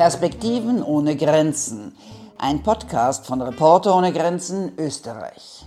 Perspektiven ohne Grenzen. Ein Podcast von Reporter ohne Grenzen Österreich.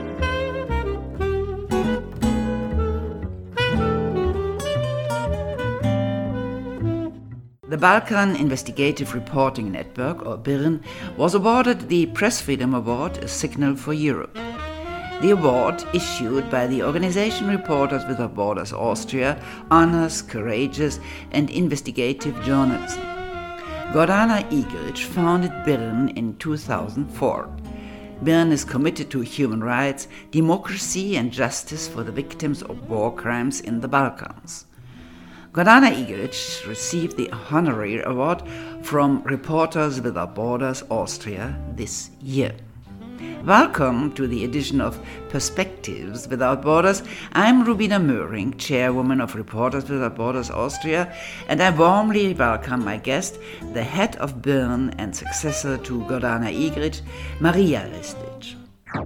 The Balkan Investigative Reporting Network, or BIRN, was awarded the Press Freedom Award, a signal for Europe. The award, issued by the organization Reporters Without Borders Austria, honors courageous and investigative journalism. Gordana Igric founded BIRN in 2004. BIRN is committed to human rights, democracy and justice for the victims of war crimes in the Balkans. Gordana Igric received the honorary award from Reporters Without Borders Austria this year. Welcome to the edition of Perspectives Without Borders. I'm Rubina Möhring, chairwoman of Reporters Without Borders Austria, and I warmly welcome my guest, the head of BIRN and successor to Gordana Igric, Marija Ristic.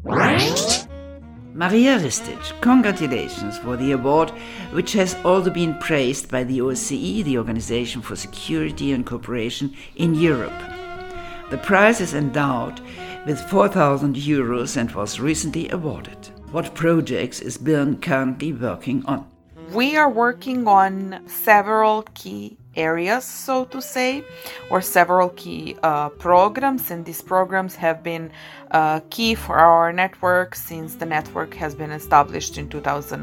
Marija Ristic, congratulations for the award, which has also been praised by the OSCE, the Organization for Security and Cooperation in Europe. The prize is endowed with 4,000 euros and was recently awarded. What projects is BIRN currently working on? We are working on several key areas, so to say, or several key programs, and these programs have been key for our network since the network has been established in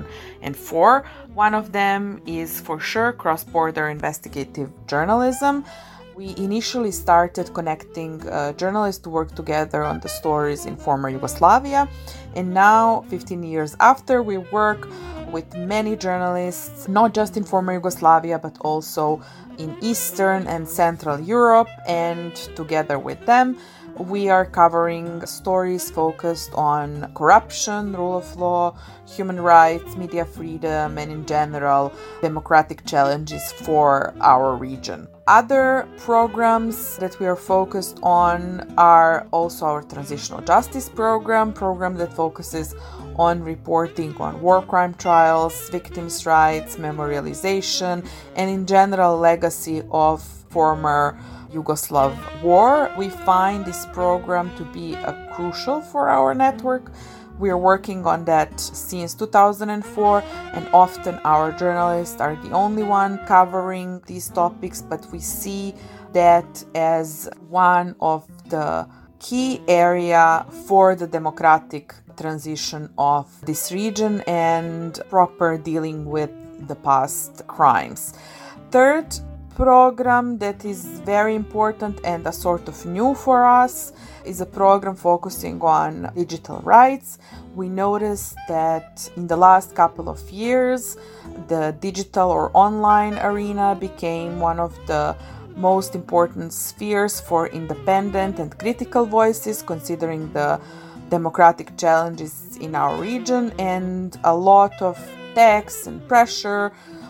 2004. One of them is for sure cross-border investigative journalism. We initially started connecting journalists to work together on the stories in former Yugoslavia, and now, 15 years after, we work with many journalists, not just in former Yugoslavia, but also in Eastern and Central Europe, and together with them, we are covering stories focused on corruption, rule of law, human rights, media freedom, and in general, democratic challenges for our region. Other programs that we are focused on are also our Transitional Justice program that focuses on reporting on war crime trials, victims' rights, memorialization, and in general legacy of former Yugoslav war. We find this program to be crucial for our network. We are working on that since 2004, and often our journalists are the only one covering these topics, but we see that as one of the key area for the democratic transition of this region and proper dealing with the past crimes. Third program that is very important and a sort of new for us is a program focusing on digital rights. We noticed that in the last couple of years, the digital or online arena became one of the most important spheres for independent and critical voices, considering the democratic challenges in our region, and a lot of tax and pressure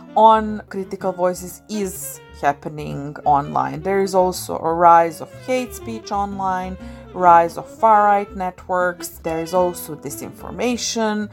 on critical voices is happening online. There is also a rise of hate speech online, rise of far-right networks. There is also disinformation.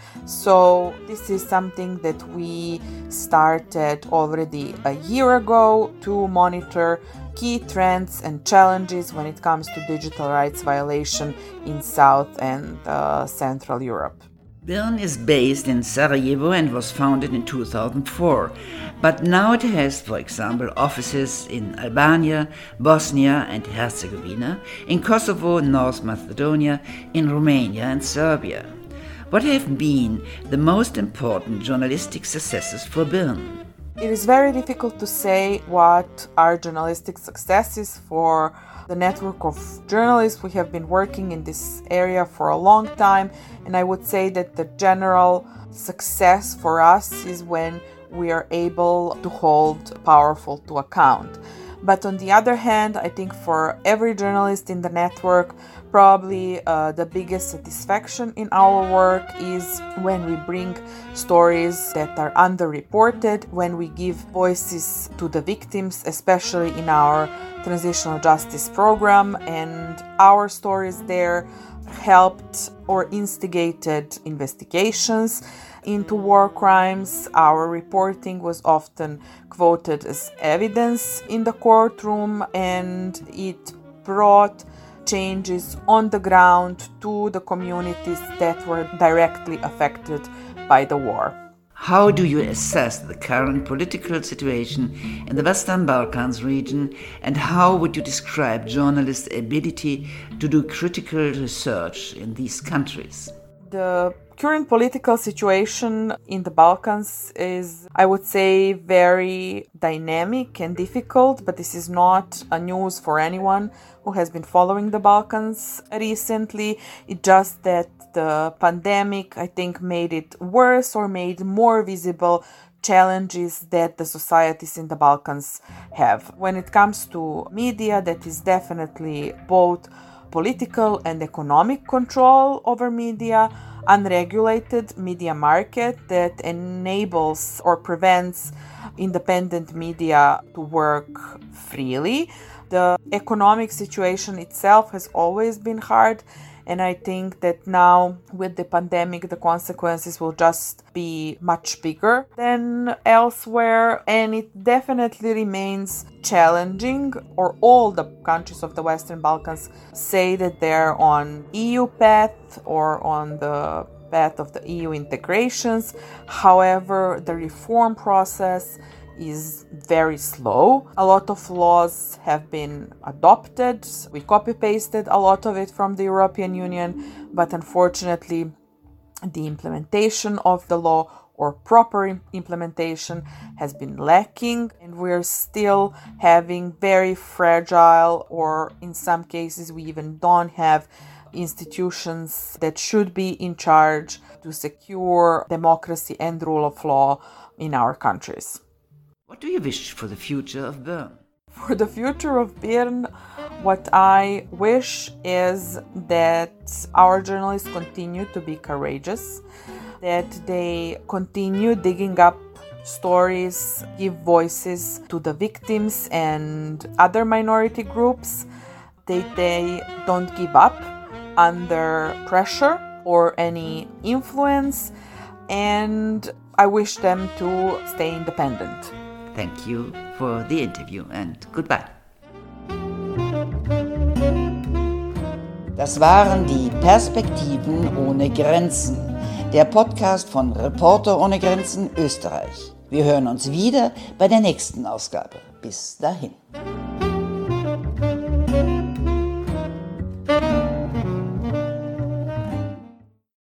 So this is something that we started already a year ago to monitor key trends and challenges when it comes to digital rights violation in South and Central Europe. BIRN is based in Sarajevo and was founded in 2004, but now it has, for example, offices in Albania, Bosnia and Herzegovina, in Kosovo, North Macedonia, in Romania and Serbia. What have been the most important journalistic successes for BIRN? It is very difficult to say what are journalistic successes for the network of journalists. We have been working in this area for a long time, and I would say that the general success for us is when we are able to hold powerful to account. But on the other hand, I think for every journalist in the network, probably the biggest satisfaction in our work is when we bring stories that are underreported, when we give voices to the victims, especially in our Transitional Justice program, and our stories there helped or instigated investigations into war crimes. Our reporting was often quoted as evidence in the courtroom, and it brought changes on the ground to the communities that were directly affected by the war. How do you assess the current political situation in the Western Balkans region, and how would you describe journalists' ability to do critical research in these countries? The current political situation in the Balkans is, I would say, very dynamic and difficult, but this is not a news for anyone who has been following the Balkans recently. It's just that the pandemic, I think, made it worse or made more visible challenges that the societies in the Balkans have. When it comes to media, that is definitely both political and economic control over media, unregulated media market that enables or prevents independent media to work freely. The economic situation itself has always been hard, and I think that now with the pandemic the consequences will just be much bigger than elsewhere, and it definitely remains challenging. Or all the countries of the Western Balkans say that they're on EU path or on the path of the EU integrations. However, the reform process is very slow. A lot of laws have been adopted. We copy-pasted a lot of it from the European Union, but unfortunately the implementation of the law or proper implementation has been lacking, and we're still having very fragile, or in some cases we even don't have institutions that should be in charge to secure democracy and rule of law in our countries. What do you wish for the future of Bern? For the future of Bern, what I wish is that our journalists continue to be courageous, that they continue digging up stories, give voices to the victims and other minority groups, that they don't give up under pressure or any influence, and I wish them to stay independent. Thank you for the interview and goodbye. Das waren die Perspektiven ohne Grenzen, der Podcast von Reporter ohne Grenzen Österreich. Wir hören uns wieder bei der nächsten Ausgabe. Bis dahin.